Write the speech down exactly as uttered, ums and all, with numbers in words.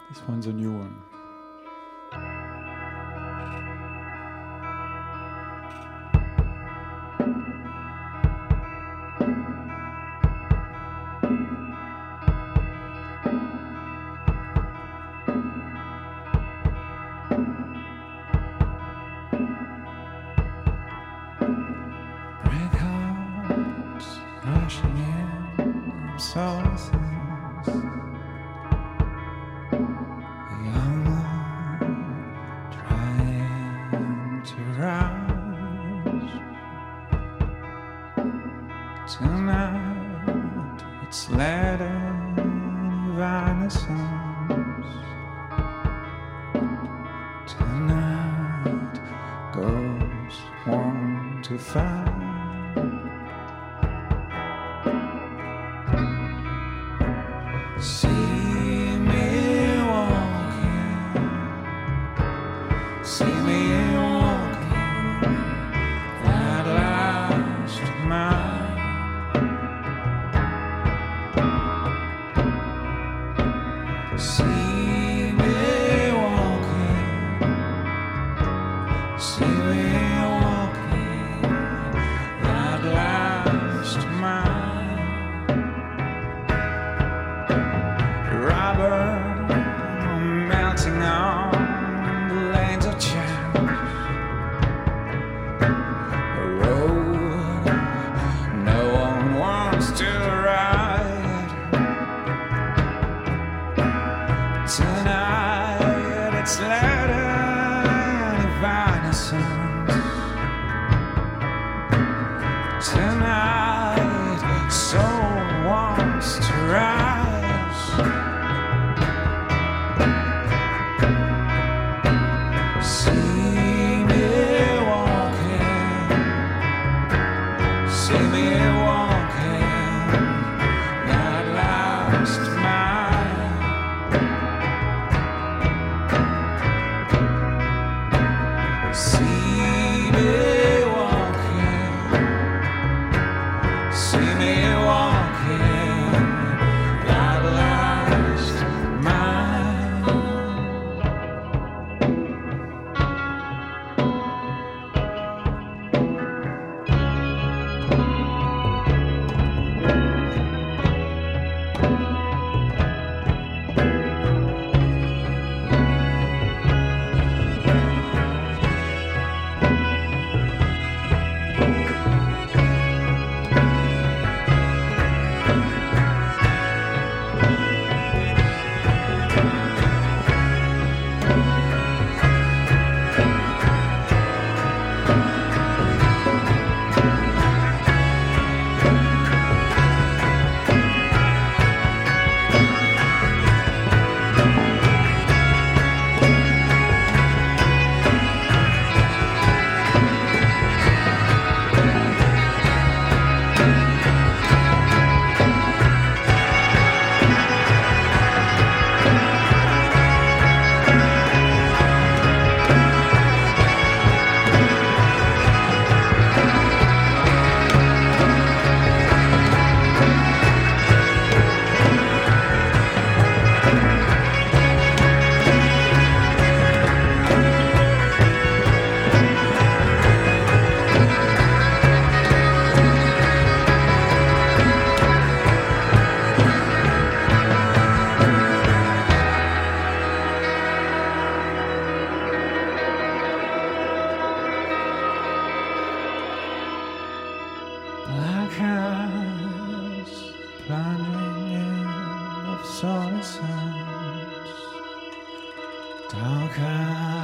This one's a new one. Rushing in, so things young one trying to rise. Tonight it's led in evanescence. Tonight ghosts want to fight. See me walking, see me walking, that last mile. See me walking, see me walking, that last mile. Rubber melting on the lanes of change. A road no one wants to ride. Tonight it's led in evanescence. Tonight soul wants to rise. See me walking, see me walking, that last mile. See me walking, see me walking, that last mile. Black hands plunging in obsolescence. Dark hands